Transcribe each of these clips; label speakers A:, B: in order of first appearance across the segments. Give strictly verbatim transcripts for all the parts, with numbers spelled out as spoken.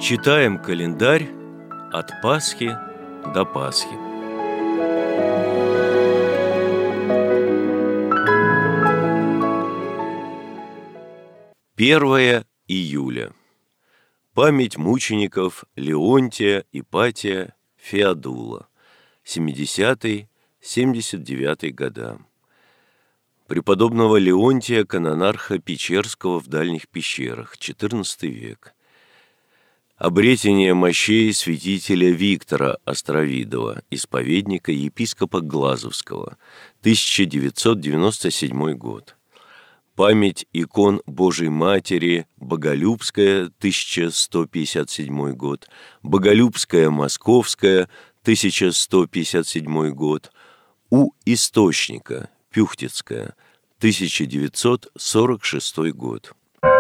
A: Читаем календарь от Пасхи до Пасхи. первое июля. Память мучеников Леонтия, Ипатия, Феодула. семидесятый — семьдесят девятый года. Преподобного Леонтия, канонарха Печерского в Дальних пещерах, четырнадцатый век. Обретение мощей святителя Виктора Островидова, исповедника епископа Глазовского, тысяча девятьсот девяносто седьмой год. Память икон Божией Матери Боголюбская, тысяча сто пятьдесят седьмой год, Боголюбская Московская, тысяча сто пятьдесят седьмой год, у Источника Пюхтицкая, тысяча девятьсот сорок шестой год.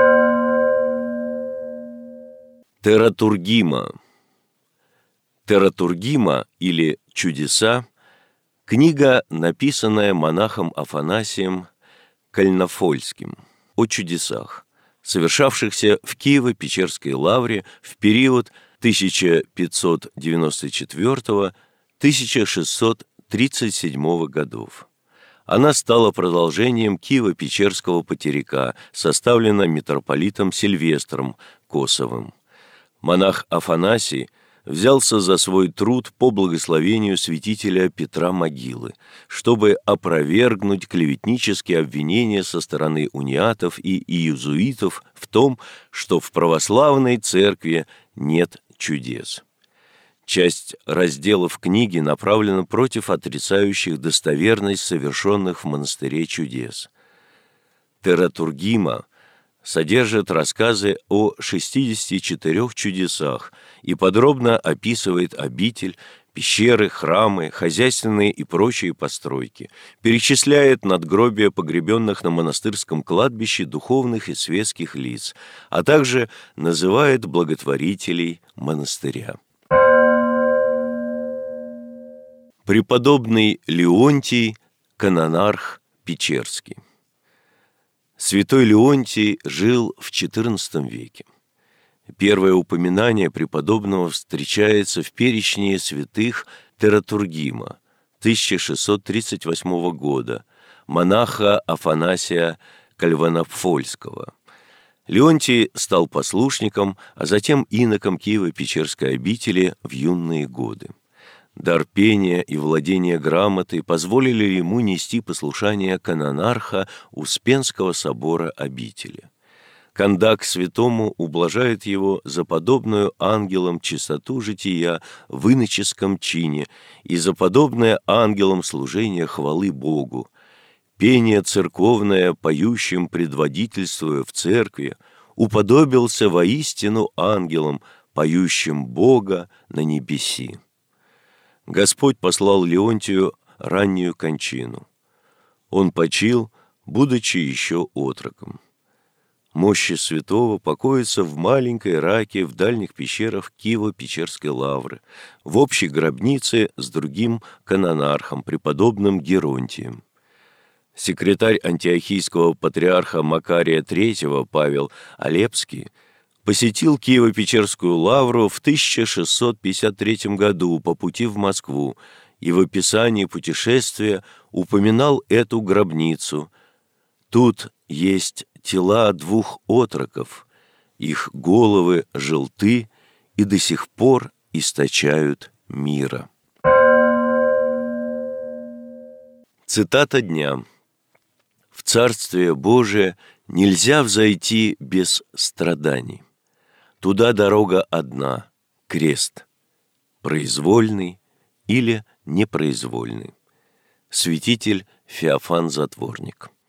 A: Тератургима. Тератургима или «Чудеса» – книга, написанная монахом Афанасием Кальнофольским о чудесах, совершавшихся в Киево-Печерской лавре в период тысяча пятьсот девяносто четвёртого — тысяча шестьсот тридцать седьмого годов. Она стала продолжением Киево-Печерского потеряка, составлена митрополитом Сильвестром Косовым. Монах Афанасий взялся за свой труд по благословению святителя Петра Могилы, чтобы опровергнуть клеветнические обвинения со стороны униатов и иезуитов в том, что в православной церкви нет чудес. Часть разделов книги направлена против отрицающих достоверность совершенных в монастыре чудес. Тератургима содержит рассказы о шестидесяти четырёх чудесах и подробно описывает обитель, пещеры, храмы, хозяйственные и прочие постройки, перечисляет надгробия погребенных на монастырском кладбище духовных и светских лиц, а также называет благотворителей монастыря. Преподобный Леонтий, канонарх Печерский. Святой Леонтий жил в четырнадцатом веке. Первое упоминание преподобного встречается в перечне святых Тератургима тысяча шестьсот тридцать восьмого года, монаха Афанасия Кальванофольского. Леонтий стал послушником, а затем иноком Киево-Печерской обители в юные годы. Дар пения и владение грамотой позволили ему нести послушание канонарха Успенского собора обители. Кондак святому ублажает его за подобную ангелам чистоту жития в иноческом чине и за подобное ангелам служение хвалы Богу. Пение церковное, поющим предводительствуя в церкви, уподобился воистину ангелам, поющим Бога на небеси. Господь послал Леонтию раннюю кончину. Он почил, будучи еще отроком. Мощи святого покоятся в маленькой раке в дальних пещерах Киево-Печерской лавры, в общей гробнице с другим канонархом, преподобным Геронтием. Секретарь антиохийского патриарха Макария третьего Павел Алепский посетил Киево-Печерскую лавру в тысяча шестьсот пятьдесят третьем году по пути в Москву и в описании путешествия упоминал эту гробницу. Тут есть тела двух отроков, их головы желты и до сих пор источают мира. Цитата дня. «В Царствие Божие нельзя взойти без страданий. Туда дорога одна — крест, произвольный или непроизвольный». Святитель Феофан Затворник.